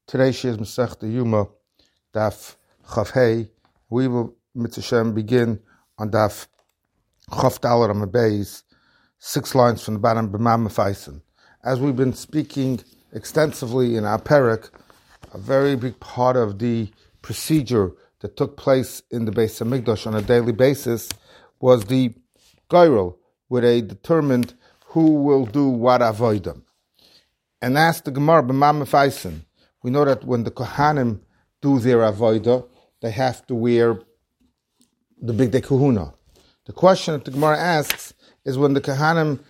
Today she is Masechta Yuma, Daf Chav Hey. We will, Mitzvah Shem, begin on Daf Chav Dalet Amud Beis, 6 lines from the bottom, B'mam Mefaisen. As we've been speaking extensively in our Perek, a very big part of the procedure that took place in the Beis Hamikdash on a daily basis was the Geirel, where they determined who will do what avodah. And asked the Gemara, B'mam Mefaisen. We know that when the Kohanim do their avodah, they have to wear the Bigdei Kahuna. The question that the Gemara asks is when the Kohanim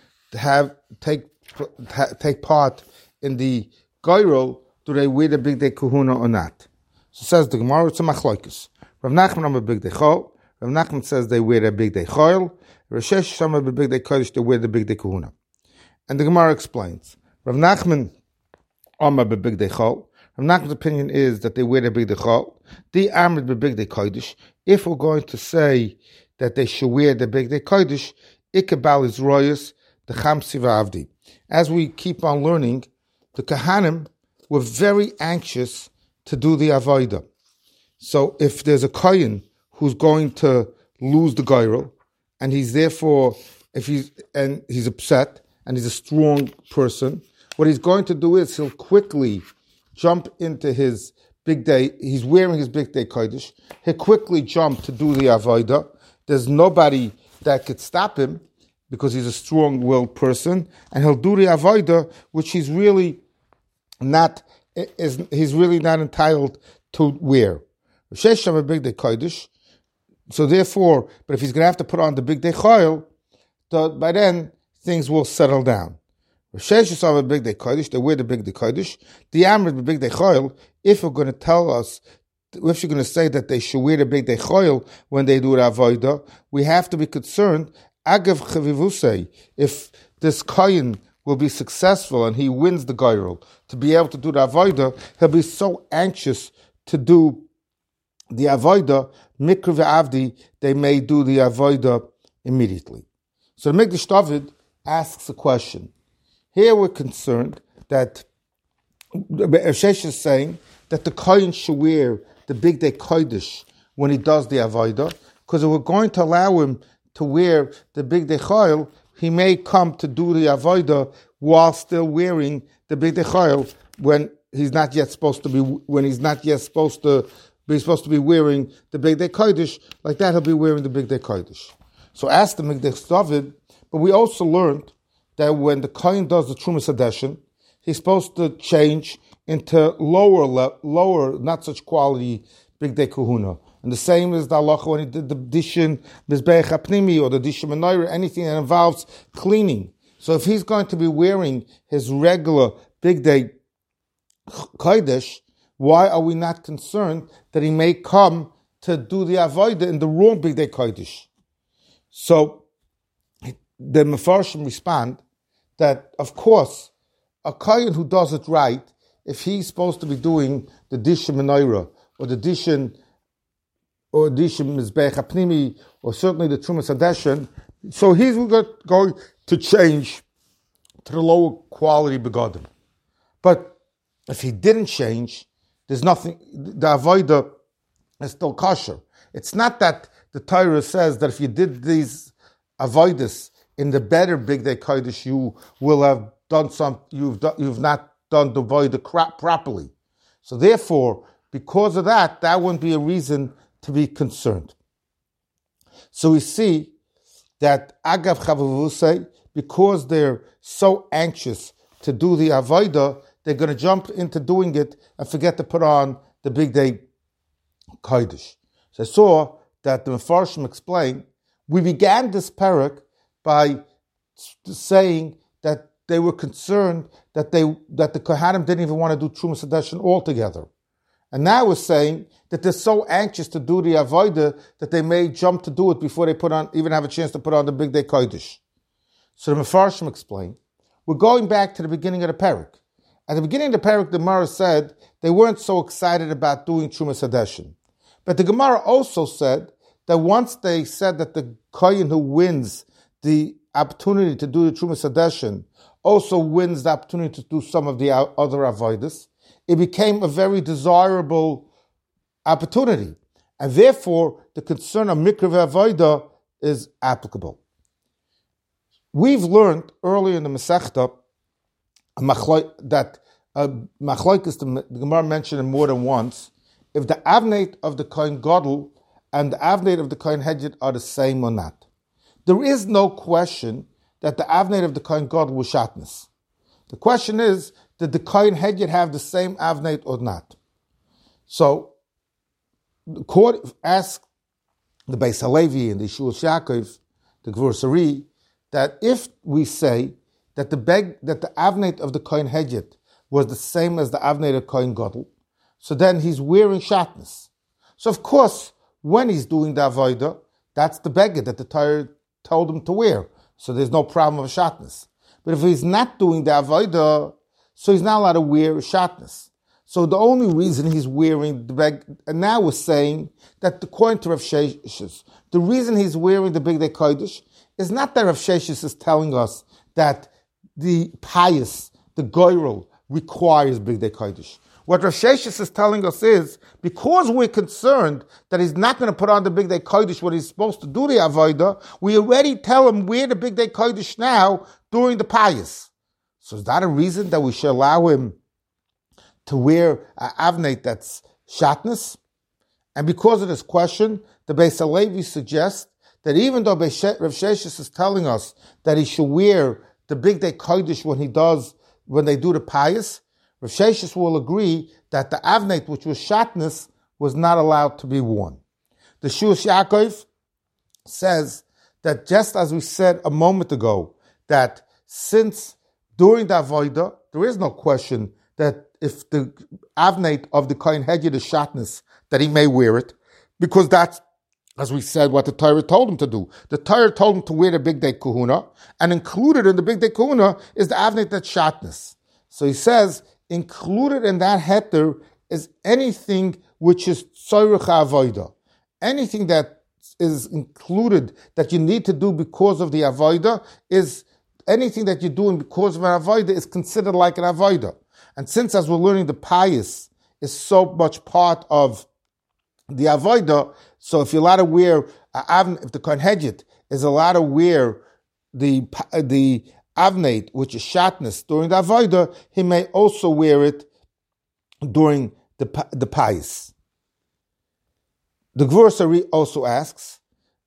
take part in the Geirel, do they wear the Bigdei Kahuna or not? So says the Gemara, it's a machlokes. Rav Nachman on the Bigdei Chol. Rav Nachman says they wear the Bigdei Chol. Rav Sheshes Shama the Bigdei Kodesh, they wear the Bigdei Kahuna. And the Gemara explains. Rav Nachman Amar b'Bigdei Chol. Rav Nachman's opinion is that they wear the Bigdei Chol. The Amrit b'Bigdei Kodesh. If we're going to say that they should wear the Bigdei Kodesh, Ikebal is Royus, the Chamsi v'Avdi. As we keep on learning, the Kohanim were very anxious to do the Avodah. So if there's a Kohen who's going to lose the Geirel, and he's therefore, he's upset, and he's a strong person, what he's going to do is he'll quickly jump into his Bigdei. He's wearing his Bigdei Kodesh. He'll quickly jump to do the Avodah. There's nobody that could stop him because he's a strong-willed person, and he'll do the Avodah, which he's really not entitled to wear. Bigdei Kodesh. So therefore, but if he's going to have to put on the Bigdei Chol, by then things will settle down. Sheshes of a Bigdei Kodesh, they wear the Bigdei Kodesh. The Amrit Bigdei Chol, if you're going to tell us, if you're going to say that they should wear the Bigdei Chol when they do the Avodah, we have to be concerned, Agav Chavivusei, if this Kohen will be successful and he wins the Geirel, to be able to do the Avodah, he'll be so anxious to do the Avodah, Mikra ve'Avdi, they may do the Avodah immediately. So the Mikdash David asks a question. Here we're concerned that Shesh is saying that the Kohen should wear the Bigdei Kodesh when he does the Avodah, because if we're going to allow him to wear the Bigdei Chol, he may come to do the Avodah while still wearing the Bigdei Chol when he's not yet supposed to be wearing the Bigdei Kodesh. Like that, he'll be wearing the Bigdei Kodesh. So ask the Mikdash David, but we also learned that when the Kohen does the Trumas Hadeshin, he's supposed to change into lower, not such quality Bigdei Kahuna. And the same as the halacha when he did the Dishin Mizbeach HaPnimi or the Dishin Menorah, anything that involves cleaning. So if he's going to be wearing his regular Bigdei Kodesh, why are we not concerned that he may come to do the Avodah in the wrong Bigdei Kodesh? So the Mefarshim respond that, of course, a Kohen who does it right, if he's supposed to be doing the Dishin Menorah or the Dishin Mizbeach HaPnimi or certainly the Trumas Hadeshin, so he's going to change to the lower quality begodim. But if he didn't change, there's nothing, the Avodah is still kosher. It's not that the Torah says that if you did these Avodas in the better Bigdei Kodesh, you will have done you've not done the Avodah properly. So therefore, because of that wouldn't be a reason to be concerned. So we see that Agav Chavavusei, because they're so anxious to do the Avodah, they're going to jump into doing it and forget to put on the Bigdei Kodesh. So I saw that the Mefarshim explained, we began this parak by saying that they were concerned that the Kohanim didn't even want to do Trumas Hadeshin altogether. And now we're saying that they're so anxious to do the Avodah that they may jump to do it before they even have a chance to put on the Bigdei Kodesh. So the Mefarshim explained, we're going back to the beginning of the parak. At the beginning of the parak, the Gemara said they weren't so excited about doing Trumas Hadeshin. But the Gemara also said that once they said that the Kohen who wins the opportunity to do the Trumas Hadeshin also wins the opportunity to do some of the other avodas, it became a very desirable opportunity. And therefore, the concern of mikra avoda is applicable. We've learned earlier in the Masechta that Machlokes, the Gemara mentioned it more than once, if the avneit of the Kohen Gadol and the avneit of the Kohen Hedjit are the same or not. There is no question that the avneit of the Kohen Gadol was shatnez. The question is, did the Kohen Hedjit have the same avneit or not? So, the court asked the Beis Halevi and the Yeshua Yaakov, the Gvur Sari, that if we say that the avneit of the Kohen Hedjit was the same as the avneit of Kohen Gadol, so then he's wearing shatnez. So of course, when he's doing the avodah, that's the beged that the Torah told him to wear. So there's no problem of shatnez. But if he's not doing the avodah, so he's not allowed to wear shatnez. So the only reason he's wearing the beged, and now we're saying that according to Rav Sheshes, the reason he's wearing the Bigdei Kodesh is not that Rav Sheshes is telling us that the pious, the goyrel, requires Bigdei Kodesh. What Rav Sheshes is telling us is, because we're concerned that he's not going to put on the Bigdei Kodesh when he's supposed to do the avodah, we already tell him wear the Bigdei Kodesh now during the pious. So is that a reason that we should allow him to wear an avneit that's shatnez? And because of this question, the Beis Halevi suggests that even though Rav Sheshes is telling us that he should wear the Bigdei Kodesh when they do the pious, Rav Sheshes will agree that the avneit, which was shatnez, was not allowed to be worn. The Yeshua Yaakov says that just as we said a moment ago, that since during the avodah, there is no question that if the avneit of the Kohen Hedjit is shatnez, that he may wear it, because that's, as we said, what the Torah told him to do. The Torah told him to wear the Bigdei Kahuna, and included in the Bigdei Kahuna is the avneit that's shatnez. So he says, included in that heter is anything which is tzorech avodah. Anything that is included that you need to do because of the avodah is anything that you're doing because of an avodah is considered like an avodah. And since, as we're learning, the pious is so much part of the avodah, so if you're allowed to wear, if the Kohen Hedjit is allowed to wear the avneit, which is shatnez, during the avodah, he may also wear it during the pious. The Gvur Sari also asks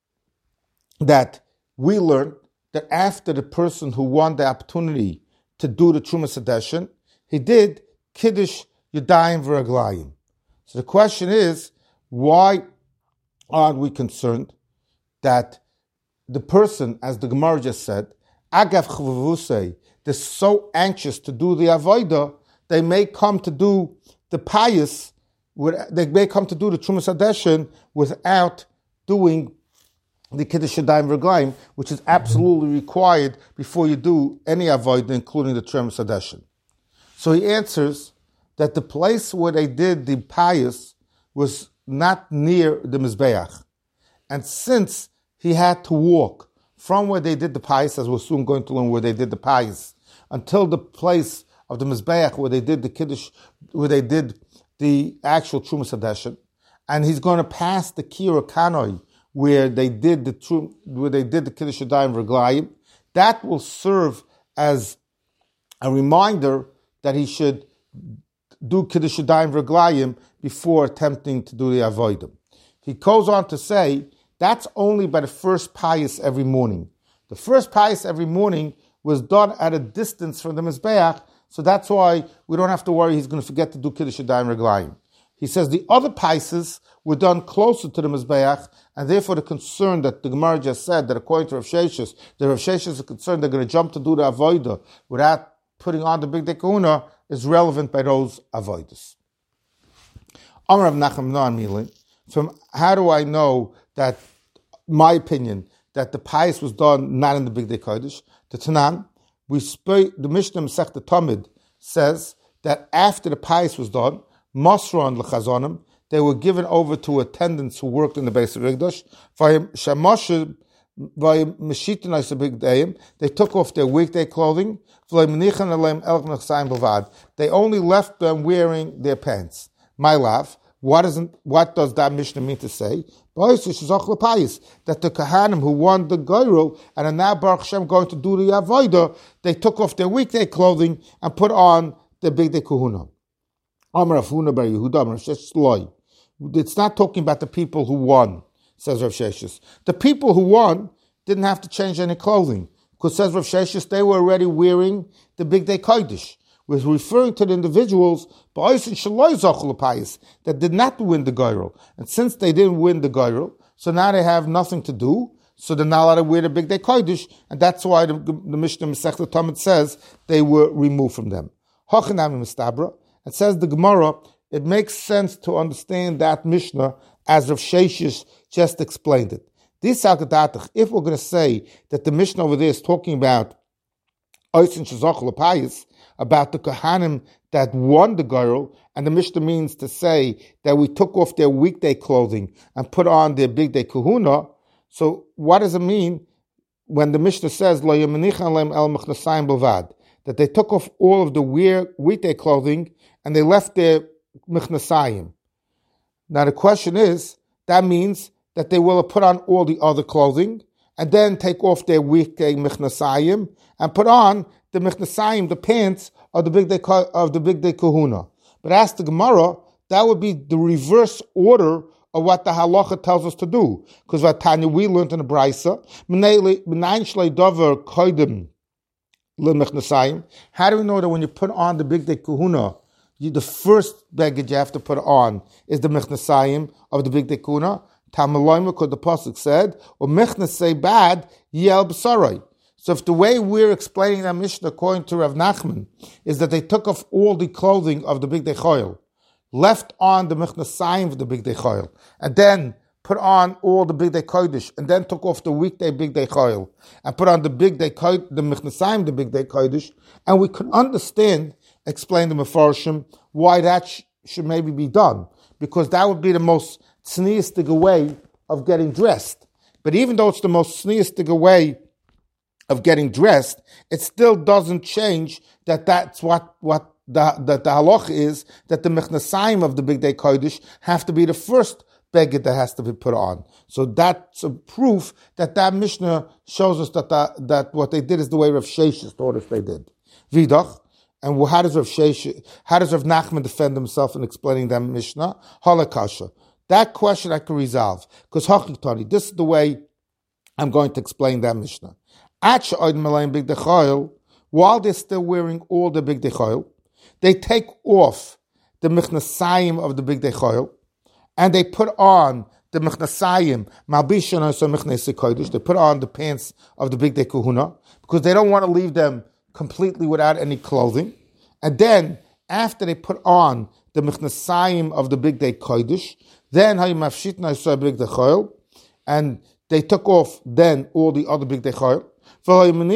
that we learn that after the person who won the opportunity to do the Trumas Hadeshin, he did Kiddush Yadayim V'Raglayim. So the question is, why aren't we concerned that the person, as the Gemara just said, Agav Chavavusei, they're so anxious to do the avodah, they may come to do the pious, they may come to do the Trumas Hadeshin without doing the Kiddush Yadayim V'Raglayim, which is absolutely required before you do any avodah, including the Trumas Hadeshin. So he answers that the place where they did the pious was not near the Mizbeach. And since he had to walk from where they did the pious, as we're soon going to learn where they did the pious, until the place of the Mizbeach where they did the Kiddush, where they did the actual Trumas Hadeshin, and he's going to pass the Kira Kanoi where they did the Kiddush Yadayim V'Raglayim, that will serve as a reminder that he should do Kiddush Yadayim V'Raglayim before attempting to do the avodah. He goes on to say, that's only by the first pious every morning. The first pious every morning was done at a distance from the Mizbeach, so that's why we don't have to worry he's going to forget to do Kiddush Yadayim V'Raglayim. He says the other pious were done closer to the Mizbeach, and therefore the concern that the Gemara just said, that according to Rav Sheshes, the Rav Sheshes are concerned they're going to jump to do the avodah without putting on the Bigdei Kahuna, is relevant by those avodas. Amar Rav Nachman Milin, from how do I know that, my opinion, that the pious was done not in the Bigdei Kodesh? The Tanan, the Mishnah Masechta Tamid says that after the pious was done, Masron l'chazonim, they were given over to attendants who worked in the Beis Hamikdash. They took off their weekday clothing. They only left them wearing their pants. My love, what does that Mishnah mean to say? That the Kahanim who won the Goyrel and are now Baruch Hashem going to do the Avodah, they took off their weekday clothing and put on the Bigdei Kahuna. It's not talking about the people who won, says Rav Sheshes. The people who won didn't have to change any clothing, because says Rav Sheshes, they were already wearing the Bigdei Kodesh. We're referring to the individuals that did not win the Goyrel. And since they didn't win the Goyrel, so now they have nothing to do, so they're not allowed to wear the Bigdei Kodesh, and that's why the Mishnah Masechta Talmud says they were removed from them. It says the Gemara, it makes sense to understand that Mishnah as Rav Sheshes just explained it. If we're going to say that the Mishnah over there is talking about about the Kohanim that won the Goyrel, and the Mishnah means to say that we took off their weekday clothing and put on their Bigdei Kahuna. So what does it mean when the Mishnah says that they took off all of the weekday clothing and they left their Michnasayim? Now the question is, that means that they will have put on all the other clothing and then take off their weekday Michnasayim and put on the Michnasayim, the pants of the Bigdei Kahuna. But as the Gemara, that would be the reverse order of what the halacha tells us to do. Because Vatanya, we learned in the Brisa, how do we know that when you put on the Bigdei Kahuna, the first baggage you have to put on is the Michnasayim of the Bigdei Kahuna? Tamaloim, because the pasuk said, "O Michnasay bad yel b'sarai." So if the way we're explaining that Mishnah according to Rav Nachman is that they took off all the clothing of the Bigdei Choil, left on the Michnasayim of the Bigdei Choil, and then put on all the Bigdei Kodesh, and then took off the weekday Bigdei Choil, and put on the Michnasayim, the Bigdei Kodesh, and we could understand, explain the Mefarshim, why that should maybe be done, because that would be the most tzniistic way of getting dressed. But even though it's the most tzniistic way of getting dressed, it still doesn't change that's what the halach is, that the Michnasayim of the Bigdei Kodesh have to be the first beged that has to be put on. So that's a proof that Mishnah shows us that what they did is the way Rav Sheshes taught us they did. Vidach. And how does Rav Nachman defend himself in explaining that Mishnah? Halakasha. That question I can resolve, because Hachitani, this is the way I'm going to explain that Mishnah. While they're still wearing all the Bigdei Choil, they take off the Michnasayim of the Bigdei Choil, and they put on the Michnasayim, they put on the pants of the Bigdei Kahuna, because they don't want to leave them completely without any clothing. And then, after they put on the Michnasayim of the Bigdei Kodesh, then and they took off then all the other Bigdei Choil, and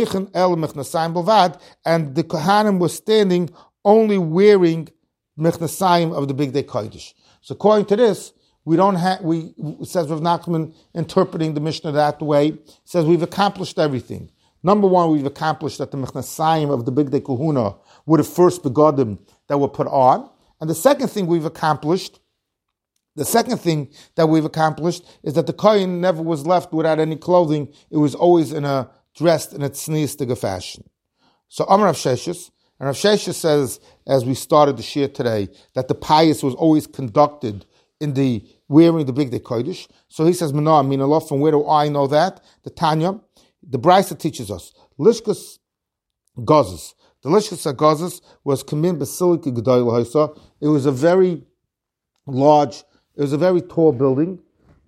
the Kohanim was standing only wearing Michnasayim of the Bigdei Kodesh. So according to this, says Rav Nachman interpreting the Mishnah that way, says we've accomplished everything. Number one, we've accomplished that the Michnasayim of the Bigdei Kahuna were the first begodim that were put on. And the second thing we've accomplished is that the Kohen never was left without any clothing. It was always dressed in a tzniistic fashion. So Amar Rav Sheshes, and Rav Sheshes says, as we started the shir today, that the pious was always conducted in the wearing the Bigdei Kodesh. So he says, Mana Min Allah, from where do I know that? The Tanya, the Brisa teaches us, Lishkas Gazes. The Lishkas Gazes was Kamin Basilica Gedayla Haisa. It was a very large, it was a very tall building.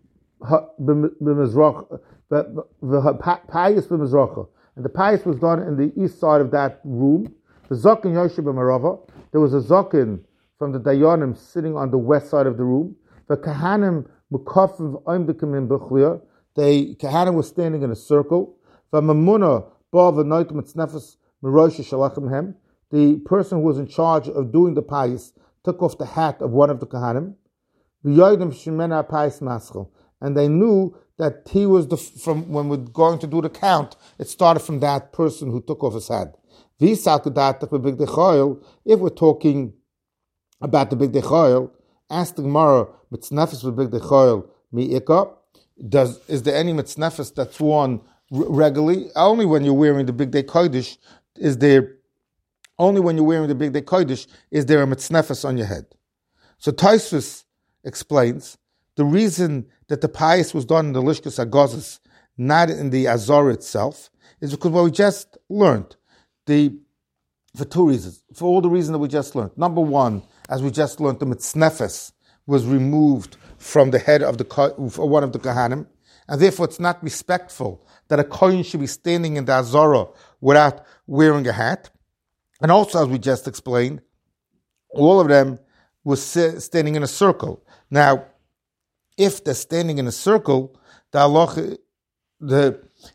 The pious b'mizracha, and the pious was done in the east side of that room. The zaken Yoshe b'marava, there was a zaken from the Dayanim sitting on the west side of the room. The Kahanim mukafim oimdikim b'chliya, the Kahanim was standing in a circle. The Mamuna ba v'noitim etznefes m'rosh shalachim hem, the person who was in charge of doing the pious took off the hat of one of the Kahanim. V'yodim shemena pious maschel, and they knew that he was from when we're going to do the count, it started from that person who took off his hat. If we're talking about the big dechoil, ask the Gemara, mitznefes with big dechoil mi'ika. Is there any mitznefes that's worn regularly? Only when you're wearing the big day kodesh is there. Only when you're wearing the big day kodesh is there a mitznefes on your head. So Tosfos explains the reason that the pious was done in the Lishkas Agozis, not in the Azor itself, is because what we just learned. For two reasons. For all the reasons that we just learned. Number one, as we just learned, the mitznefes was removed from the head of one of the Kohanim, and therefore it's not respectful that a Kohen should be standing in the Azorah without wearing a hat. And also, as we just explained, all of them were standing in a circle. Now, if they're standing in a circle, and they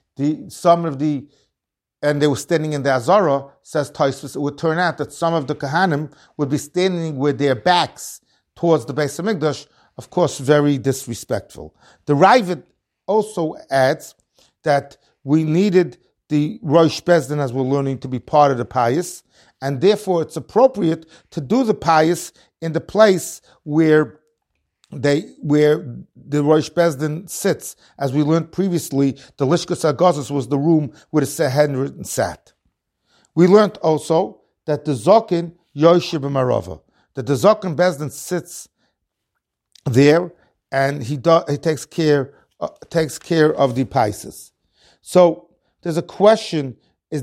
were standing in the Azorah, says Tosfos, it would turn out that some of the Kohanim would be standing with their backs towards the Beis Hamikdash, of course, very disrespectful. The Ravid also adds that we needed the Rosh Bezdin, as we're learning, to be part of the pious, and therefore it's appropriate to do the pious in the place where the Rosh Bezdin sits. As we learned previously, the Lishkas Agozis was the room where the Sanhedrin sat. We learned also that the Zokin Yoshib Marava, that the Zokin Bezdin sits there and he takes care of the Pisces. So there's a question: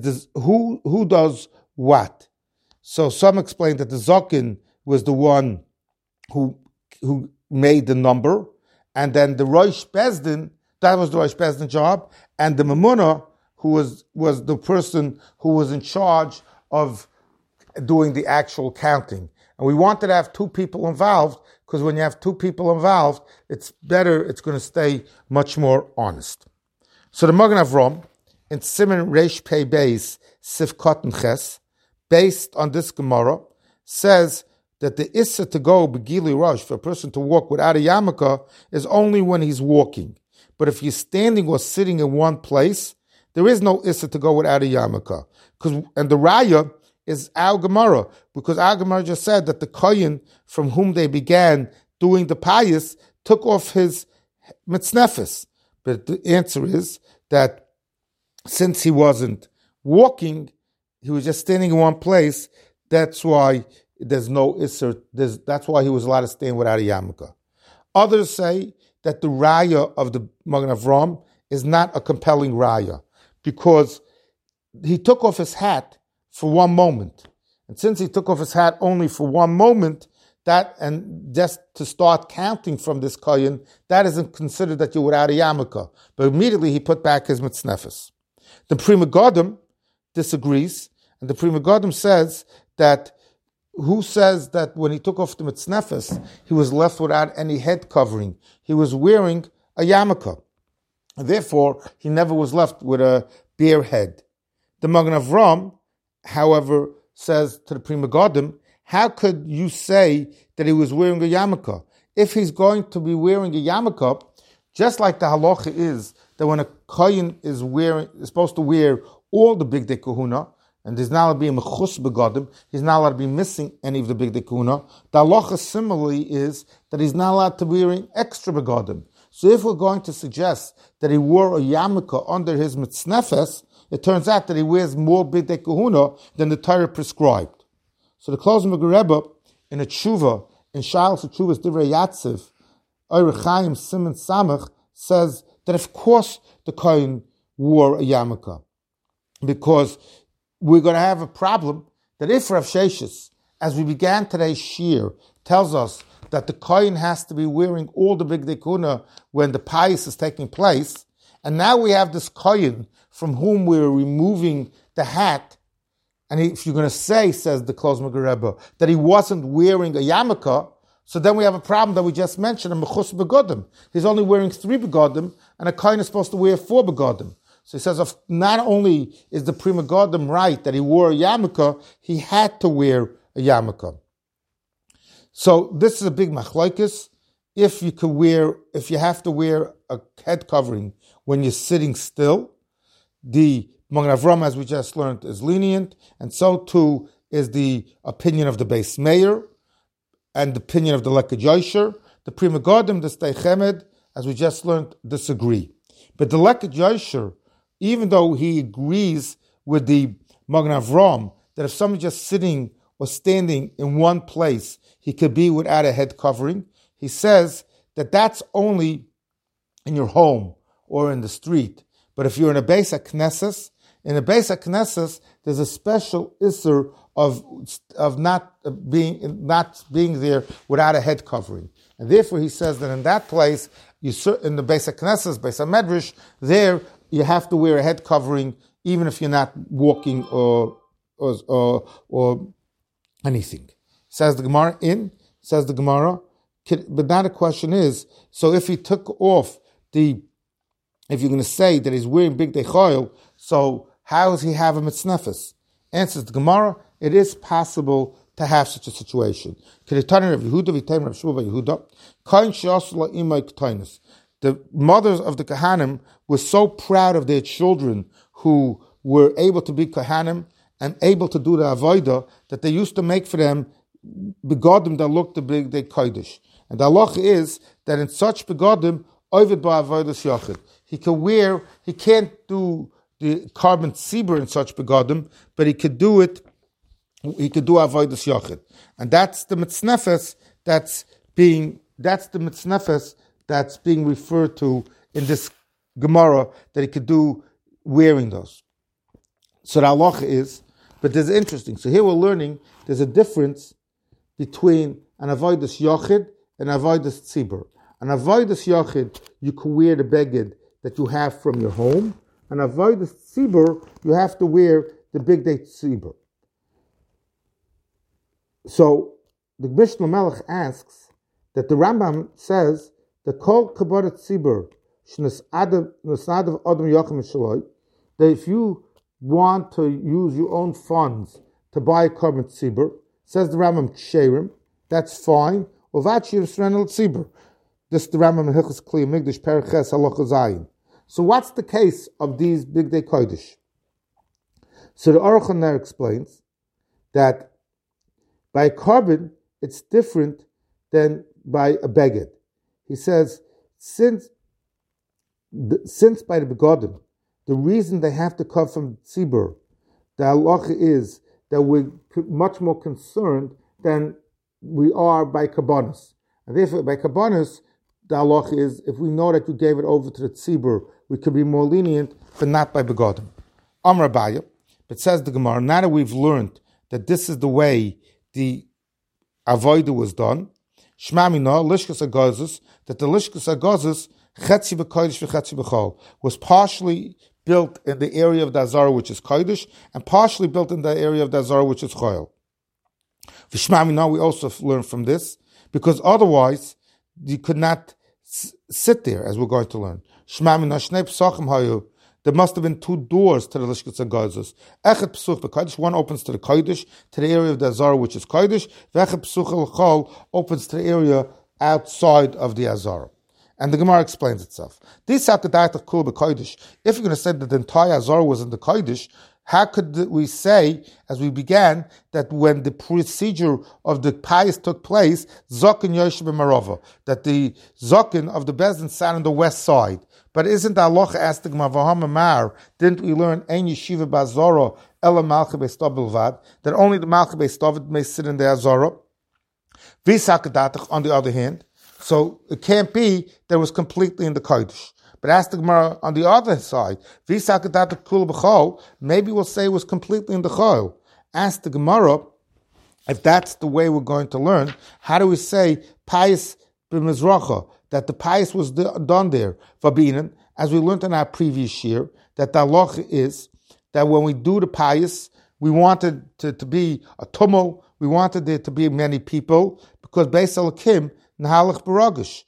who does what? So some explain that the Zokin was the one who made the number, and then the Rosh Bezdin, that was the Rosh Bezdin job, and the Mamunah, who was the person who was in charge of doing the actual counting. And we wanted to have two people involved, because when you have two people involved, it's better, it's going to stay much more honest. So the Magen Avram, in Siman Reish Pei Beis, Sif Kotten Ches, based on this Gemara, says that the Issa to go Begili Rosh, for a person to walk without a yarmulke, is only when he's walking. But if he's standing or sitting in one place, there is no Issa to go without a yarmulke. And the Raya is our Gemara, because our Gemara just said that the Kohen from whom they began doing the pious took off his mitznefes. But the answer is that since he wasn't walking, he was just standing in one place, that's why there's no Isser, that's why he was allowed to stand without a yarmulke. Others say that the Raya of the Magen Avram is not a compelling Raya, because he took off his hat for one moment. And since he took off his hat only for one moment, and just to start counting from this Kohen, that isn't considered that you're without a yarmulke. But immediately he put back his mitznefes. The Pri Megadim disagrees, and the Pri Megadim says that when he took off the mitznefes, he was left without any head covering. He was wearing a yarmulke. And therefore, he never was left with a bare head. The Magen Avram, however, says to the Pri Megadim, how could you say that he was wearing a yarmulke? If he's going to be wearing a yarmulke, just like the halacha is that when a kohen is supposed to wear all the big day kahuna, and he's not allowed to be a mechus begadim, he's not allowed to be missing any of the big day kahuna. The halacha similarly is that he's not allowed to be wearing extra begadim. So if we're going to suggest that he wore a yarmulke under his mitznefes, it turns out that he wears more big day kahuna than the Torah prescribed. So the Klozmer Rebbe in a tshuva, in Shalos Tshuva's Divrei Yatziv, Orach Chaim Siman Samach, says that of course the Kohen wore a yarmulke, because we're going to have a problem that if Rav Sheshes, as we began today's shir, tells us that the Kohen has to be wearing all the big dekuna when the pious is taking place, and now we have this Kohen from whom we're removing the hat, and if you're going to say, says the Klozmer Rebbe, that he wasn't wearing a yarmulke, so then we have a problem that we just mentioned, a mechus begodim. He's only wearing 3 begodim, and a kohen is supposed to wear 4 begodim. So he says, not only is the Pri Megadim right that he wore a yarmulke, he had to wear a yarmulke. So this is a big machlokes. If you have to wear a head covering when you're sitting still. The Magen Avraham, as we just learned, is lenient, and so too is the opinion of the Beis Meir and the opinion of the Lekach Yosher. The Pri Megadim, the Sdei Chemed, as we just learned, disagree. But the Lekach Yosher, even though he agrees with the Magen Avraham that if somebody's just sitting or standing in one place, he could be without a head covering, he says that that's only in your home or in the street. But if you're in a Beis HaKnesses, there's a special isser of not being there without a head covering. And therefore he says that in that place, in the Beis HaKnesses, Beis HaMedrash, there you have to wear a head covering even if you're not walking or anything. Says the Gemara, but now the question is, so if he took off if you're going to say that he's wearing Bigdei Chayil, so how does he have a mitznefes? Answers the Gemara, it is possible to have such a situation. The mothers of the Kohanim were so proud of their children who were able to be Kohanim and able to do the Avodah that they used to make for them begodim that looked the Bigdei Kodesh. And the halacha is that in such begodim, ovid ba'avodas yachid. He can't do the carbon tzibur in such begodim, but he could do avodas yachid. And that's the mitznefes that's being referred to in this Gemara, that he could do wearing those. So the halacha is, but this is interesting. So here we're learning there's a difference between an avodas yachid and avodas tzibur. An avodas yachid, you can wear the beged that you have from your home. An avodas tzibur, you have to wear the Bigdei tzibur. So the Mishnah Melech asks that the Rambam says that kol kabarat tzibur shnesadav adam yachim shaloi, that if you want to use your own funds to buy a carbon tzibur, says the Rambam ksherim, that's fine. Uvachi yisranel tzibur. This is the Rambam in Hilchos Kli Migdash Periches Halacha Zayin. So what's the case of these Bigdei Kodesh? So the Aruch HaNer explains that by a carbon, it's different than by a beged. He says, since by the begodim, the reason they have to come from tzibur, the halacha is that we're much more concerned than we are by kabbanos. And therefore, by kabbanos, the halacha is, if we know that you gave it over to the tzibur, we could be more lenient, but not by begodim. Amar Abaye, but says the Gemara, now that we've learned that this is the way the avodah was done, Shema Mina, Lishkas Agazos, that the Lishkas Agazos, Chetzi b'Kodesh v'Chetzi b'Chol, was partially built in the area of the Azara, which is Kodesh, and partially built in the area of the Azara, which is Chol. V'Shema Mina, we also learn from this, because otherwise, you could not sit there, as we're going to learn. Shema Mina, Shnei Pesachim Hayu, there must have been two doors to the Lishkas Agazos. Echet Pesuch b'Kodesh, one opens to the Kodesh, to the area of the Azara, which is Kodesh. V'echet Pesuch l'Chol opens to the area outside of the Azara. And the Gemara explains itself. This Hakadat Kul b'Kodesh. If you're going to say that the entire Azara was in the Kodesh, how could we say, as we began, that when the procedure of the pious took place, Zokin Yosheb Marova, that the Zokin of the Bezdin sat on the west side? But isn't the halacha asked the Gemara, Mar, didn't we learn Ein Yeshiva B'Azara Ela Malchei Beis Tov Bilvad, that only the Malchei Beis Tov may sit in the Azara? Vis Hakadatach, on the other hand, so it can't be that it was completely in the Kodesh. But ask the Gemara on the other side, Vis Hakadatach Kul B'Chol, maybe we'll say it was completely in the Chol. Ask the Gemara, if that's the way we're going to learn, how do we say pious b'Mizracha, that the pious was done there, Vabinan, as we learned in our previous year, that the halacha is that when we do the pious, we wanted to be a tumult, we wanted there to be many people, because Beis Elokim, Nahalach Baragish,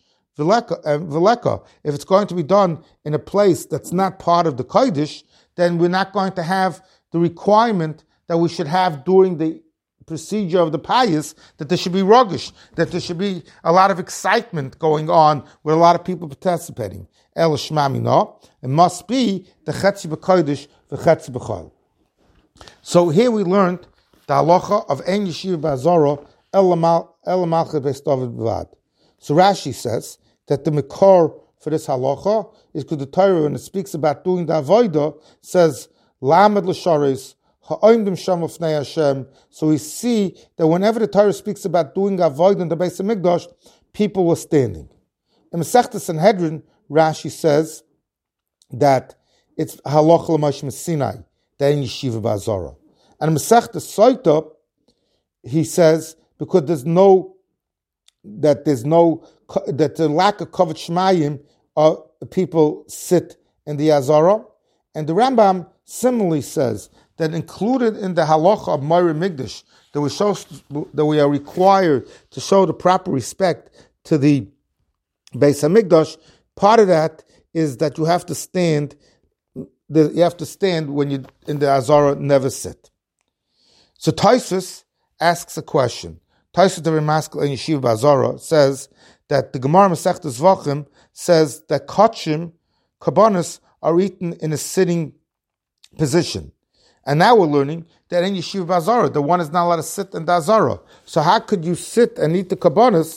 Veleka, if it's going to be done in a place that's not part of the Kodesh, then we're not going to have the requirement that we should have during the procedure of the pious, that there should be rugish, that there should be a lot of excitement going on with a lot of people participating. El shmami no, it must be the chetzi b'kodesh v'chetzi b'chol. So here we learned the halacha of ein yeshiva b'azara el malcha beis David b'vad. So Rashi says that the mikor for this halacha is because the Torah, when it speaks about doing the avodah, says lamed l'sharis ha'oimdim sham ufnei Hashem. So we see that whenever the Torah speaks about doing avodah in the Beis Hamikdash, people were standing. In Masechta Sanhedrin, Rashi says that it's halacha l'moshe Sinai, the ein yeshiva b'azara. And in Masechta Soita, he says because that the lack of kavod shmayim, people sit in the azara. And the Rambam similarly says that included in the halacha of Moira Migdash, that we are required to show the proper respect to the Beis Hamikdash. Part of that is that you have to stand. You have to stand when you in the azara, never sit. So Taisus asks a question. Taisus the Remaskal and Yeshiva Bazara says that the Gemara Masechtas Zvachim says that kachim, kabbanis, are eaten in a sitting position. And now we're learning that in Yeshiva Bazara, the one is not allowed to sit in the Azara. So how could you sit and eat the kabbanis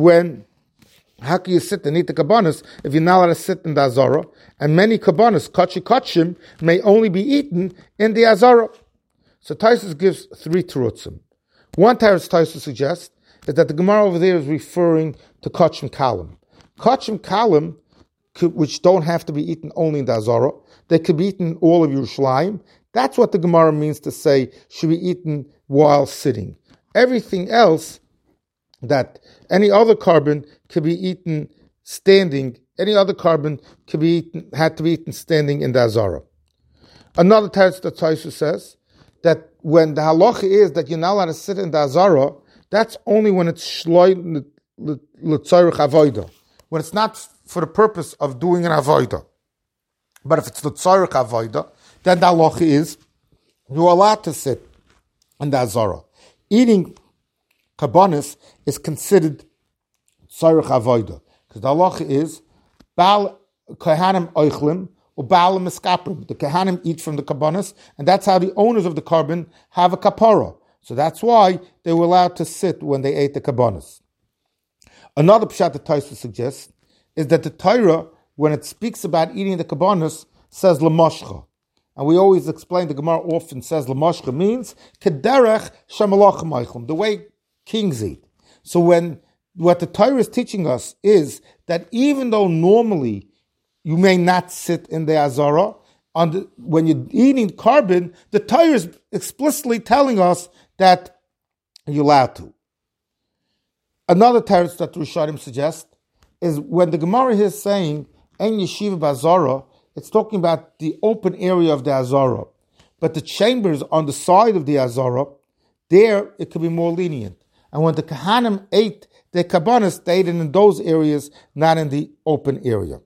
if you're not allowed to sit in the Azara? And many kabbanis, kachim, may only be eaten in the Azara. So Taisus gives three terutzim. One Taisus suggests is that the Gemara over there is referring to kachim kalim. Kachim kalim, which don't have to be eaten only in the Azara, they could be eaten in all of Yerushalayim. That's what the Gemara means to say should be eaten while sitting. Everything else, that any other carbon could be eaten standing, any other carbon had to be eaten standing in the Azara. Another teretz that Taisus says that when the halacha is that you're not allowed to sit in the Azara, that's only when it's shloi l'tzorich avodah, when it's not for the purpose of doing an avodah. But if it's l'tzorich avodah, then the halacha is you're allowed to sit in the Azara. Eating kabbanis is considered tzorich avodah, because the halacha is bal kohanim oichlim, the Kehanim eat from the kabbanis, and that's how the owners of the carbon have a kapara. So that's why they were allowed to sit when they ate the kabbanis. Another pshat that Taisus suggests is that the Torah, when it speaks about eating the kabbanis, says l'moshcha. And we always explain, the Gemara often says l'moshcha means kederech shemalachim eichlim, the way kings eat. So what the Torah is teaching us is that even though normally you may not sit in the Azara, when you're eating carbon, the Torah is explicitly telling us that you're allowed to. Another teretz that Rishonim suggest is when the Gemara is saying, Ein Yeshiva B'Azara, it's talking about the open area of the Azara. But the chambers on the side of the Azara, there it could be more lenient. And when the Kahanim ate the kabbanis, they ate it in those areas, not in the open area.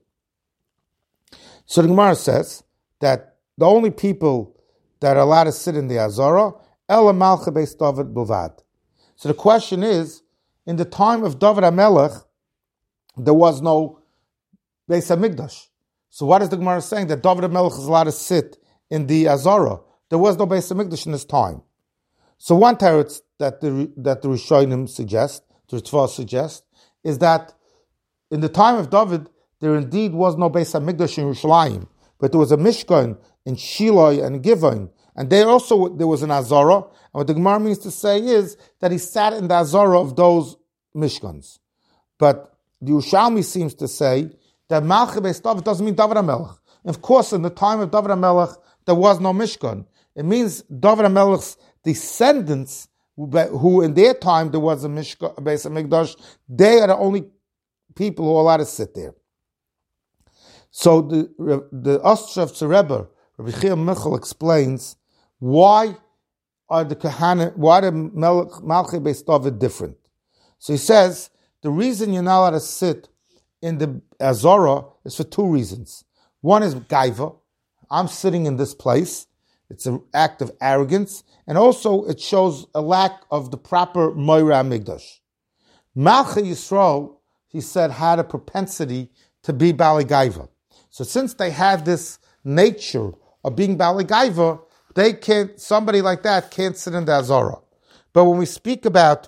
So the Gemara says that the only people that are allowed to sit in the Azara, Ela Malcha Beis David Bilvad. So the question is, in the time of David HaMelech, there was no Beis HaMikdash. So what is the Gemara saying? That David HaMelech is allowed to sit in the Azara. There was no Beis HaMikdash in his time. So one teretz that the Rishonim suggest, the Ritva suggest, is that in the time of David, there indeed was no Beis HaMikdash in Yerushalayim, but there was a Mishkan in Shiloh and Givon, and there was an Azara. And what the Gemara means to say is that he sat in the Azara of those Mishkans. But the Yerushalmi seems to say that Malchei Beis David doesn't mean David HaMelech. Of course, in the time of David HaMelech, there was no Mishkan. It means David HaMelech's descendants, who in their time there was a Mishkan, a Beis HaMikdash, they are the only people who are allowed to sit there. So the Ostrevtzer Rebbe, Rabbi Chia Michal, explains why the Malchei Beis David different. So he says the reason you're not allowed to sit in the Azara is for two reasons. One is gaiva. I'm sitting in this place. It's an act of arrogance, and also it shows a lack of the proper Moira Migdash. Malchei Yisrael, he said, had a propensity to be Baalei Gaiva. So since they had this nature of being Baalei Gaiva, somebody like that can't sit in the Azara. But when we speak about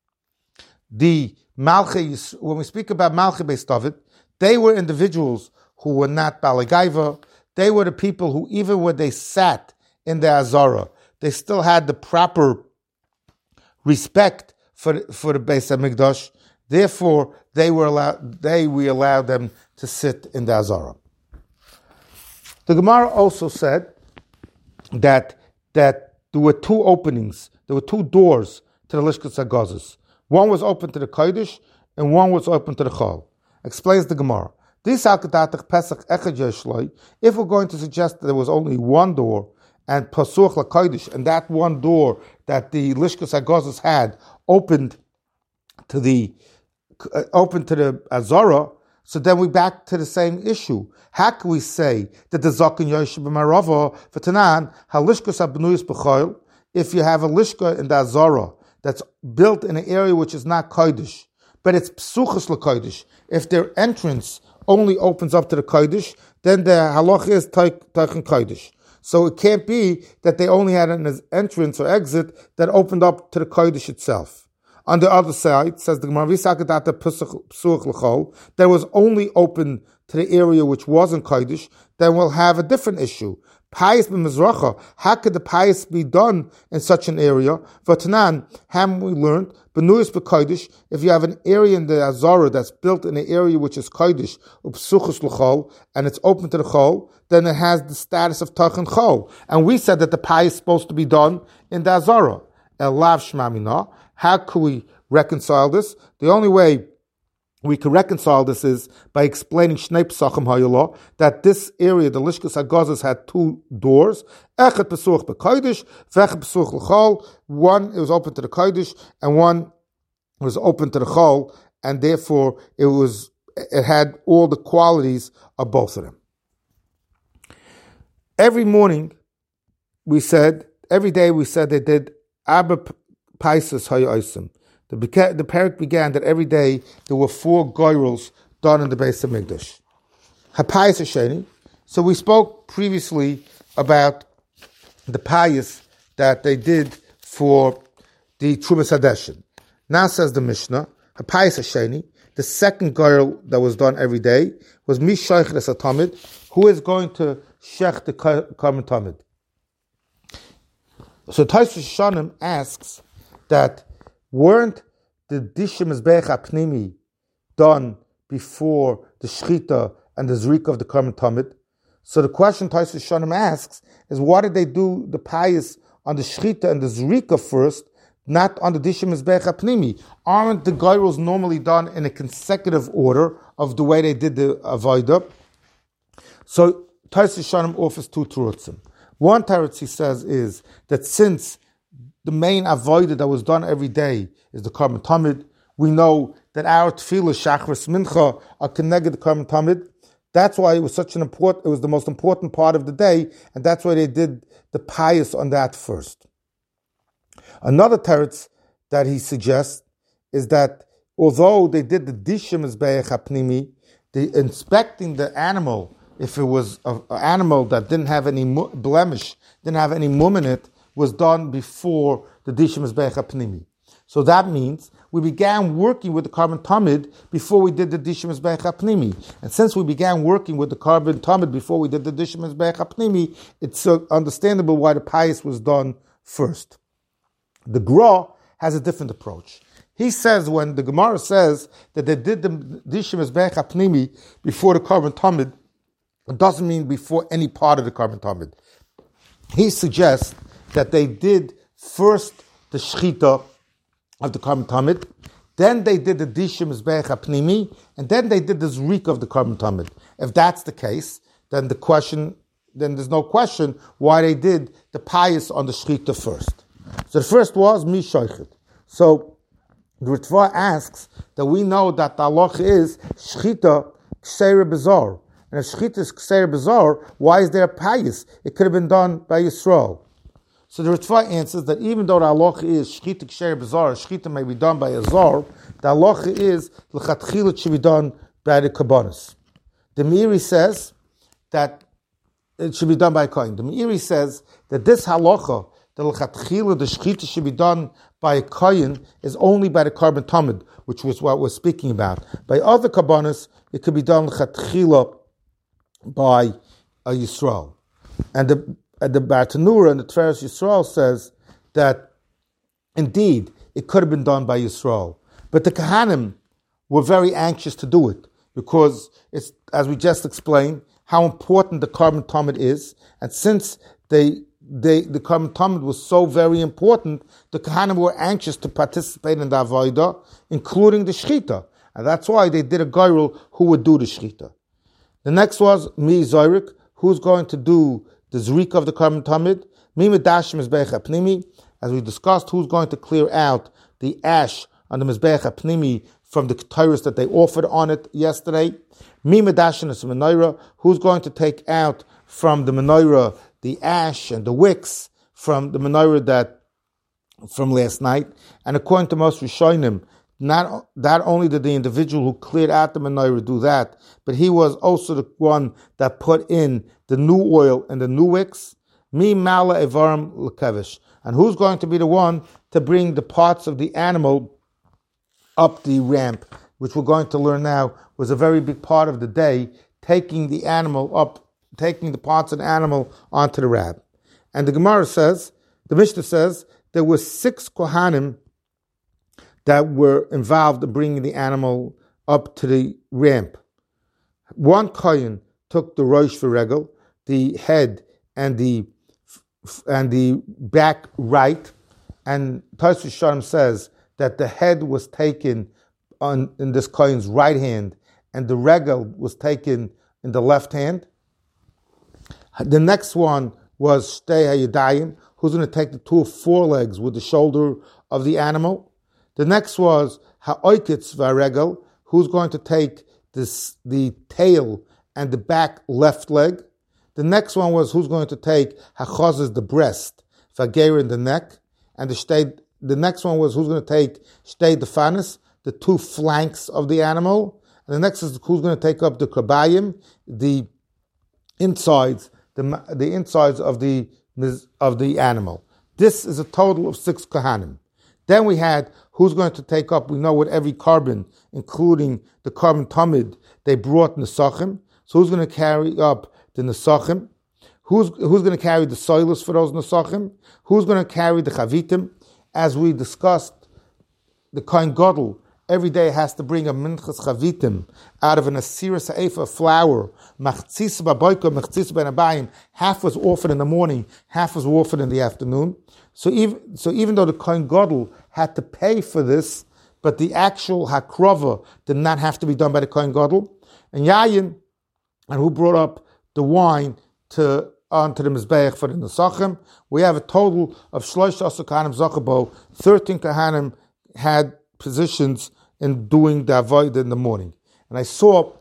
Malchei Beis David, they were individuals who were not Baalei Gaiva. They were the people who, even when they sat in the Azara, they still had the proper respect for the Beis HaMikdash. Therefore, we allowed them to sit in the Azara. The Gemara also said that there were two openings, there were two doors to the Lishkas HaGazos. One was open to the Kodesh, and one was open to the Chol. Explains the Gemara. If we're going to suggest that there was only one door, and Pasuch LaKodesh, and that one door that the Lishkas HaGazos had opened to the Azara, so then we back to the same issue. How can we say that the Zaken Yoshev B'Marava V'Tanan HaLishkas HaBnuyos B'Choil, if you have a Lishka in the Azara that's built in an area which is not Kodesh, but it's Psuchas LaKodesh, if their entrance only opens up to the Kodesh, then the halach is Teichen Kodesh. So it can't be that they only had an entrance or exit that opened up to the Kodesh itself. On the other side, says the Gemara, that was only open to the area which wasn't Kodesh, then we'll have a different issue. Pious b'mizracha, how could the pious be done in such an area? V'tanan, haven't we learned? B'nuyos b'kodesh, if you have an area in the Azara that's built in an area which is Kodesh, upsuchus l'chol, and it's open to the chol, then it has the status of tachin chol. And we said that the pious is supposed to be done in the Azara. El lav shmamina. How could we reconcile this? The only way we can reconcile this is by explaining Shnei Pesachim Hayala, that this area, the Lishkas HaGazos, had two doors. Echad Pesuch B'Kodesh, V'echad Pesuch L'Chol. One, it was open to the Kodesh, and one was open to the Chol, and therefore it had all the qualities of both of them. Every day we said they did Abba Paisus Hayosim. The parak began that every day there were 4 goyrels done in the Beis HaMikdash. Hapayis Hasheni. So we spoke previously about the payis that they did for the Trumas Hadeshin. Now says the Mishnah, Hapayis Hasheni, the second goyrel that was done every day was Mishaych Resatamid, who is going to shech the Karban Tamid. So Tosfos Shanim asks that weren't the Dishim Mizbeach HaPnimi done before the Shechita and the Zrika of the Karban Tamid? So the question Tosfos Shanim asks is, why did they do the payis on the Shechita and the Zrika first, not on the Dishim Mizbeach HaPnimi? Aren't the Goyrels normally done in a consecutive order of the way they did the Avodah? So Tosfos Shanim offers 2 terutzim. One teretz, he says, is that since the main avodah that was done every day is the Karban Tamid, we know that our tefillah, Shachris, Mincha are connected to the Karban Tamid. That's why it was it was the most important part of the day, and that's why they did the payis on that first. Another teretz that he suggests is that although they did the Dishim Mizbeach HaPnimi, the inspecting the animal, if it was an animal that didn't have any blemish, didn't have any mum in it, was done before the Dishim Mizbeach HaPnimi. So that means we began working with the Karban Tamid before we did the Dishim Mizbeach HaPnimi. And since we began working with the Karban Tamid before we did the Dishim Mizbeach HaPnimi, it's understandable why the payis was done first. The Gra has a different approach. He says when the Gemara says that they did the Dishim Mizbeach HaPnimi before the Karban Tamid, it doesn't mean before any part of the Karban Tamid. He suggests that they did first the Shechita of the Karban Tamid, then they did the Dishim Mizbeach HaPnimi, and then they did the Zrika of the Karban Tamid. If that's the case, then there's no question why they did the payis on the Shechita first. So the first was Mi Shoichet. So the Ritva asks that we know that the halach is Shechita Kseira Bezor, And if Shechita is Kseir Bazar, why is there a payis? It could have been done by Yisrael. So the Ritva answers that even though the halacha is Shechita Kseir Bazar, Shechita may be done by a Zar, the halacha is L'chatchila it should be done by the Kabbanis. The Meiri says that it should be done by a Kohen. The Meiri says that this halacha, the L'chatchila, the Shechita should be done by a Kohen, is only by the Karban Tamid, which was what we're speaking about. By other Kabbanis, it could be done L'chatchila by a Yisrael. And the Bartanura and the Tiferes Yisrael says that indeed it could have been done by Yisrael. But the Kahanim were very anxious to do it because it's, as we just explained, how important the Karban Tamid is. And since the Karban Tamid was so very important, the Kahanim were anxious to participate in the Avodah, including the Shechita. And that's why they did a Geirul who would do the Shechita. The next was Mi Zorik, who's going to do the Zrika of the Karban Tamid. Mi Medashim Mizbeach HaPnimi, as we discussed, who's going to clear out the ash on the Mizbeach HaPnimi from the Ketores that they offered on it yesterday. Mi Medashim is Menorah, who's going to take out from the Menorah the ash and the wicks from the Menorah that from last night. And according to most Rishonim, not only did the individual who cleared out the menorah do that, but he was also the one that put in the new oil and the new wicks. Mi mala evarim lekevish. And who's going to be the one to bring the parts of the animal up the ramp, which we're going to learn now was a very big part of the day, taking the animal up, taking the parts of the animal onto the ramp. And the Gemara says, the Mishnah says, there were 6 Kohanim that were involved in bringing the animal up to the ramp. One Kohen took the Rosh V'Regel, the head and the back right, and Tosfos Shalom says that the head was taken in this Kohen's right hand, and the Regel was taken in the left hand. The next one was Shtei HaYadayim, who's going to take the 2 forelegs with the shoulder of the animal. The next was Ha'oiketz V'Regel, who's going to take the tail and the back left leg. The next one was who's going to take Hachazes, the breast, V'Ger in the neck. And the next one was who's going to take Shtei Defanis, the 2 flanks of the animal. And the next is who's going to take up the Kabayim, the insides, the insides of the animal. This is a total of 6 Kohanim. Then we had who's going to take up, we know with every carbon, including the Karban Tamid, they brought Nesachim. So who's going to carry up the Nesachim? Who's going to carry the soilus for those Nesachim? Who's going to carry the Chavitim? As we discussed, the Kohen Gadol every day has to bring a minchas Chavitim out of an asira sa'efa flour, machtzis ba'boiko, machtzis b'nabayim. Half was offered in the morning, half was offered in the afternoon. So even though the Kohen Gadol had to pay for this, but the actual hakrova did not have to be done by the Kohen Gadol. And Yayin, and who brought up the wine onto the Mizbeach for the Nesachim, we have a total of Shlosh Asa Kohanim Zachabo. 13 Kohanim had positions in doing the Avodah in the morning. And I saw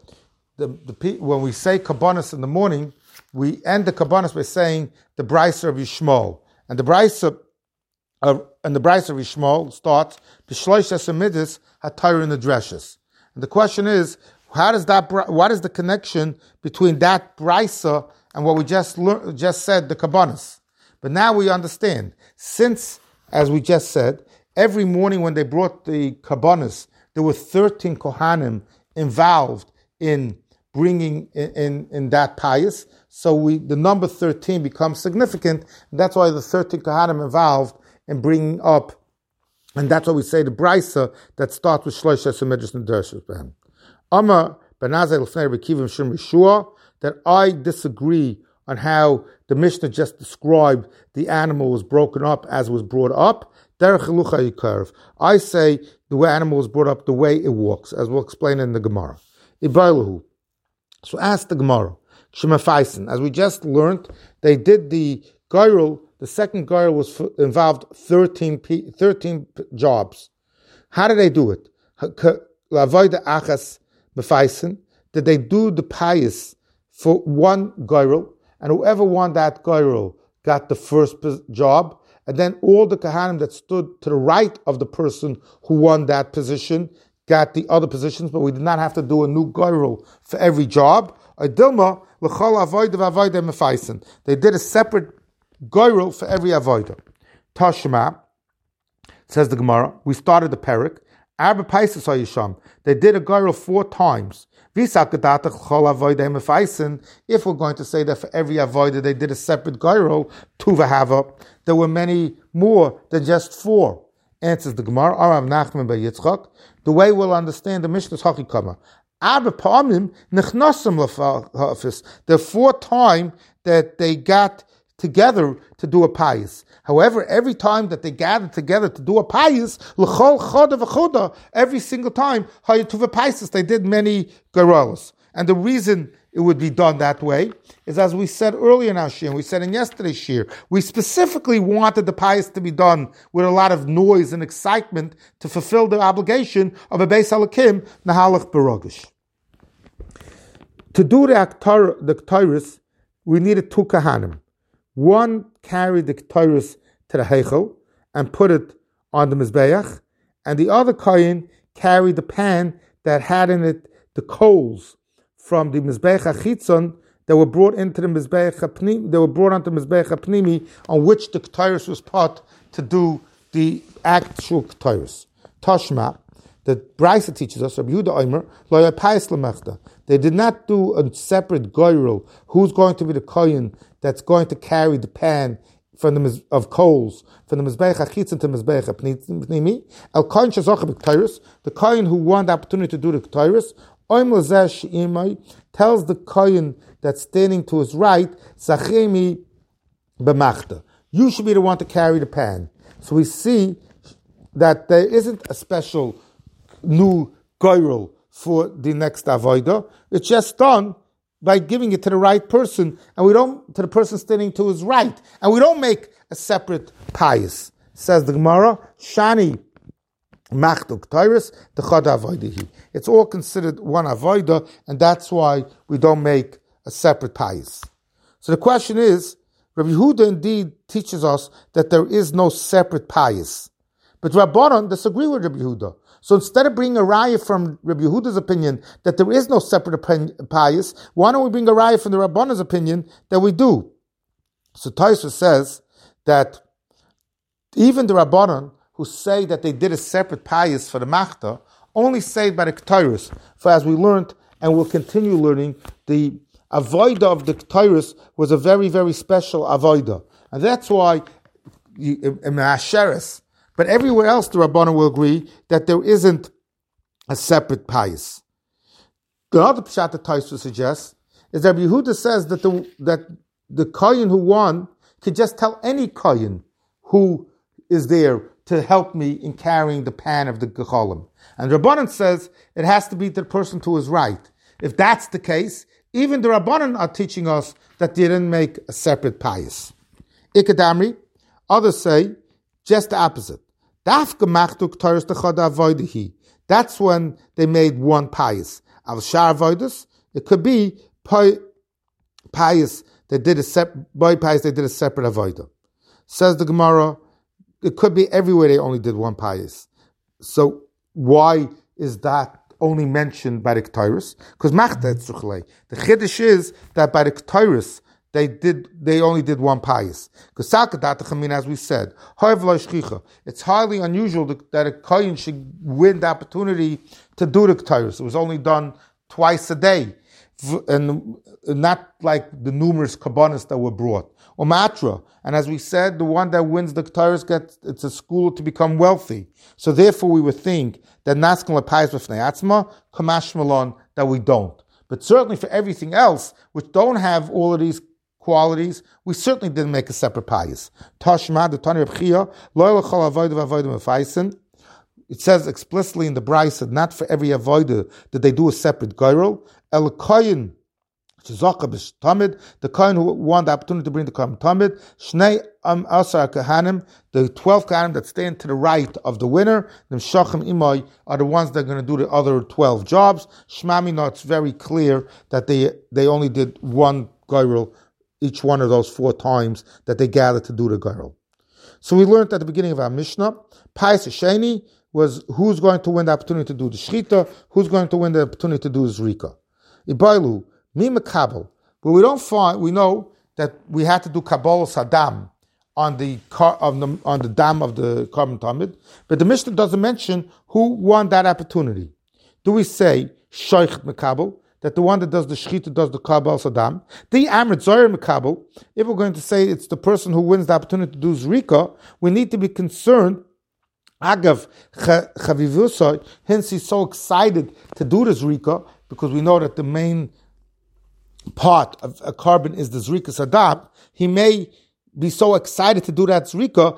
when we say Kabbanis in the morning, we end the Kabbanis by saying the Brisa of Yishmael. And the Brisa of Yishmael starts B'Shlosh Asa Midas HaTorah in the Dreshes. And the question is, what is the connection between that Brisa and what we just said, the Kabbanis? But now we understand, since, as we just said, every morning when they brought the Kabbanis, there were 13 Kohanim involved in bringing in that pious. So the number 13 becomes significant, and that's why the 13 Kohanim involved in bringing up, and that's why we say the Brisa that starts with Shlosh Asa Midas and Dershus B'hem. Amar Benazai L'fnei Rekivim Shem Yeshua, that I disagree on how the Mishnah just described the animal was broken up as was brought up. Derech Elucha Yikarv. I say the way animal was brought up, the way it walks, as we'll explain in the Gemara. Ibailahu. So ask the Gemara. Shemafaisen. As we just learned, they did the Geirul. The second Geirul involved 13 jobs. How did they do it? Lavoida Achas Mefaisen. Did they do the pious for one goyrel, and whoever won that goyrel got the first job, and then all the Kahanim that stood to the right of the person who won that position got the other positions, but we did not have to do a new goyrel for every job. They did a separate goyrel for every avodah. Tashma, says the Gemara, we started the parak. They did a goyrel 4 times. If we're going to say that for every avodah they did a separate goyrel, tuvahava, there were many more than just 4. Answers the Gemara, Arav Nachman by Yitzchak. The way we'll understand the Mishnah's Hakikama. The 4th time that they got together to do a payas. However, every time that they gathered together to do a payas, every single time, they did many goyrolos. And the reason it would be done that way is, as we said earlier in our shir, and we said in yesterday's shir, we specifically wanted the payas to be done with a lot of noise and excitement to fulfill the obligation of a Beis Halakim Nahalach Barogish. To do the Ketores, we needed 2 Kahanim. One carried the Ketores to the Heichel and put it on the Mizbeach, and the other Kohen carried the pan that had in it the coals from the Mizbeach HaChitzon that were brought into the Mizbeach HaPnimi, on which the Ketores was put to do the actual Ketores. Tashma, the Brisa teaches us, Rabbi Yehuda Omer, lo yapayis lemechta. They did not do a separate goyrel. Who's going to be the kohen that's going to carry the pan of coals from the Mizbeach HaChitzon to Mizbeach HaPnimi? El kohen shezocha b'Ketoros, the kohen who won the opportunity to do the Ketoros, Oim lezeh she'imai, tells the kohen that's standing to his right, Sachemi b'machta. You should be the one to carry the pan. So we see that there isn't a special new goyrel for the next avodah. It's just done by giving it to the right person, and we don't, to the person standing to his right, and we don't make a separate payas. Says the Gemara, Shani Machtuk Tyrus, the Chad Avoidahi. It's all considered one avodah, and that's why we don't make a separate payas. So the question is, Rabbi Yehuda indeed teaches us that there is no separate payas. But Rabbanan disagree with Rabbi Yehuda. So instead of bringing a raya from Rabbi Yehuda's opinion that there is no separate payas, why don't we bring a raya from the Rabbanan's opinion that we do? So Tosfos says that even the Rabbanan who say that they did a separate payas for the Machta only say by the Ketoros. For as we learned and will continue learning, the avodah of the Ketoros was a very, very special avodah. And that's why in Ma'asheres, but everywhere else the Rabbanan will agree that there isn't a separate payas. The other pshat that Tosfos suggests is that Yehuda says that the kohen who won could just tell any kohen who is there to help me in carrying the pan of the gecholim. And Rabbanan says it has to be the person to his right. If that's the case, even the Rabbanan are teaching us that they didn't make a separate payas. Ikadamri, others say just the opposite. That's when they made one payas. Al shar avodas, it could be payas they did a separate avodah. Says the Gemara, it could be everywhere they only did one payas. So why is that only mentioned by the Ketoros? Because the chiddush is that by the Ketoros they only did one payas. Because as we said, it's highly unusual that a kohen should win the opportunity to do the Ketoros. It was only done twice a day, and not like the numerous kabbanas that were brought. Or matra, and as we said, the one that wins the Ketoros it's a school to become wealthy. So therefore, we would think that naskan lepayas b'fnei atzma kamash malon that we don't. But certainly for everything else, which don't have all of these qualities, we certainly didn't make a separate payas. Tashma, the Tani Reb Chia, lo l'chol avodah v'avodah mefaisen. It says explicitly in the Brisa that not for every avodah did they do a separate goyrel. El koyin The Kohen who won the opportunity to bring the Korban Tamid, Shnei Asar Kahanim, the 12 Kahanim that stand to the right of the winner, the Shachim Imai are the ones that are going to do the other 12 jobs. Shmamina, it's very clear that they only did one Geirel each one of those 4 times that they gathered to do the Geirel. So we learned at the beginning of our Mishnah, Pais Sheni was who's going to win the opportunity to do the Shechita, who's going to win the opportunity to do the Zrika. Ibailu, Mi Makabel. But we know that we had to do Kabbalah Saddam on the dam of the Korban Tamid, but the Mishnah doesn't mention who won that opportunity. Do we say Shoich Makabel, that the one that does the Shechita does the Kabbalah Saddam? The Amrit Zoyer Makabel, if we're going to say it's the person who wins the opportunity to do Zrika, we need to be concerned. Agav Chavivusai, hence he's so excited to do the Zrika, because we know that the main part of a carbon is the Zrika Sadab. He may be so excited to do that Zrika,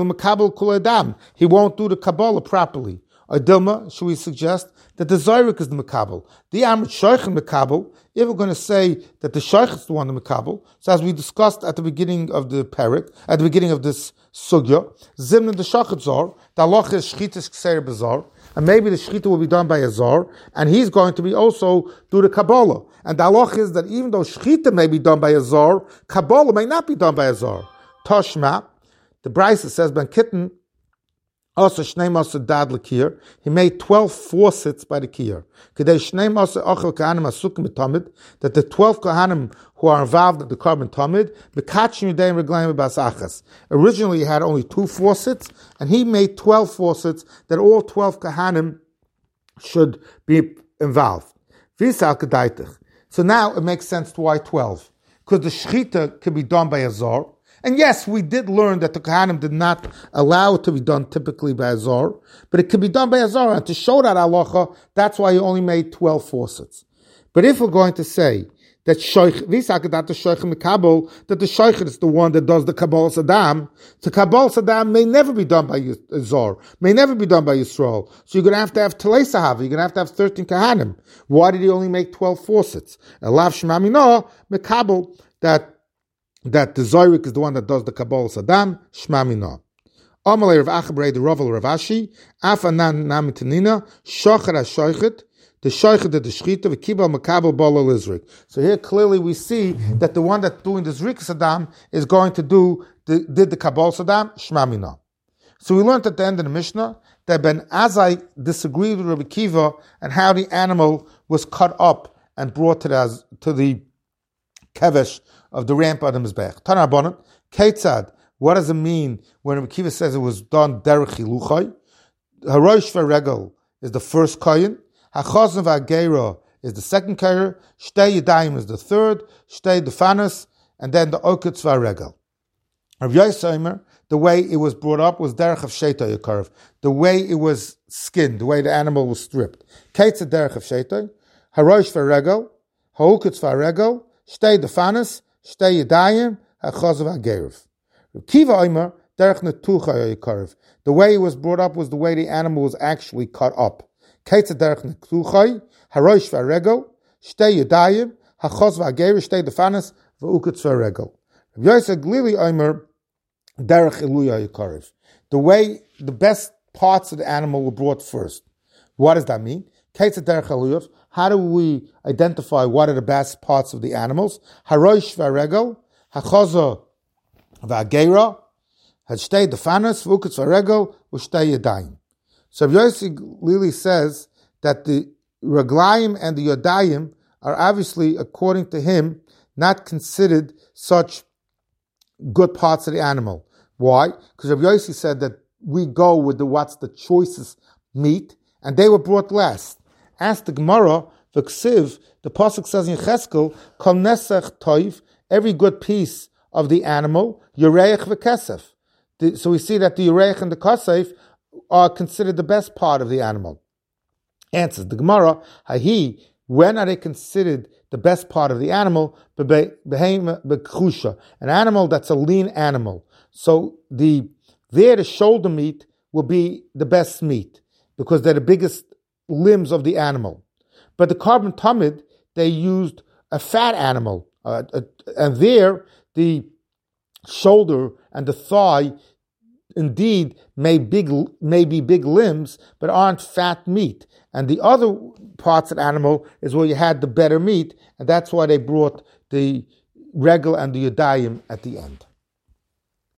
he won't do the Kabbalah properly. Or Dilma, should we suggest that the Zayrik is the Makabel? The Amrit Shoich and Makabel, if we're going to say that the Shoich is the one, the Makabel, so as we discussed at the beginning of the parak, at the beginning of this Sugya, Zimna the Shachat Zor, the Allah is Shchitas Kseir Bazar, and maybe the Shechita will be done by a Zar, and he's going to be also do the Kabbalah. And the halach is that even though Shechita may be done by a Zar, Kabbalah may not be done by a Zar. Toshma, the Brisa says, Ben Kitten, also Shnei Masa Dad Lakir, he made 12 faucets by the Kiyar. Kedei Shnei Masa Ochel Kahanim Asukim B'Tamid, that the 12 Kahanim who are involved in the Korban Tamid, B'Kachin Yudei Reglaim B'Bas Achas. Originally he had only 2 faucets, and he made 12 faucets that all 12 Kahanim should be involved. V'Yisal Kedaitich. So now it makes sense to why 12. Because the Shechita could be done by a Zar. And yes, we did learn that the Kohanim did not allow it to be done typically by a Zar, but it could be done by a Zar. And to show that halacha, that's why he only made 12 faucets. But if we're going to say that that the Shoich is the one that does the Kabbalah Saddam, the Kabbalah Saddam may never be done by a Zar, may never be done by Yisrael. So you're going to have Talei Sahava, you're going to have 13 Kahanim. Why did he only make 12 faucets? Elav Shmamina, Mekabel, that the Zayrik is the one that does the Kabbalah Saddam, Shmamina. Amalei Rav Achabrei, the Rav Ravashi, Afanan Namitanina, Shocher HaShoichet, the Shoichet did the Shechita, the Kibal Makabel Bala Lizrik. So here clearly we see that the one that's doing the Zrik Saddam is going to did the Kabbalah Saddam, Shmamina. So we learned at the end of the Mishnah that Ben Azai disagreed with Rabbi Kiva and how the animal was cut up and brought to the kevesh of the ramp of the Mizbech. Tanar Bonan, Ketzad, what does it mean when Rabbi Kiva says it was done derech chiluchai? Harosh v'regel is the first koyin, Hachosn v'ageira is the second koyin, Shtei Yadayim is the third, Shtei Defanas, and then the okutz v'aregel. Rabbi Yoseimer, the way it was brought up was derech of sheitah yakarv, the way it was skinned, the way the animal was stripped. Ketzad derech of sheitah, Harosh v'regel, Ha'okutz v'aregel, Shtei Defanas, Shtei Yadayim, Hachosn v'ageirav. Kiva Omer, derech netucha yakarv. The way it was brought up was the way the animal was actually cut up. Ketzad derech netucha, harosh v'aregel, shtei yadayim, hachos v'ageir, shtei defanas, v'ukutz v'aregel. Rabbi Yosef Glili Omer, derech iluya yakarv. The way the best parts of the animal were brought first. What does that mean? Ketzad derech iluya. How do we identify what are the best parts of the animals? Harosh v'aregel, hachos v'ageira, hashtei defanas, v'ukutz v'aregel, v'shtei yadayim. So Yossi Lili says that the raglayim and the yadayim are obviously, according to him, not considered such good parts of the animal. Why? Because Rabbi Yossi said that we go with what's the choicest meat, and they were brought last. Ask the Gemara, the Ksiv, the Pasuk says in Cheskel, Kol nesech toiv, every good piece of the animal, Yureich v'kesef. So we see that the Yureich and the Kasef are considered the best part of the animal. Answers the Gemara, Hahi, when are they considered the best part of the animal? An animal that's a lean animal. So the shoulder meat will be the best meat because they're the biggest limbs of the animal. But the Korban Tamid, they used a fat animal, and there the shoulder and the thigh indeed may be big limbs, but aren't fat meat. And the other parts of the animal is where you had the better meat, and that's why they brought the regel and the yadayim at the end.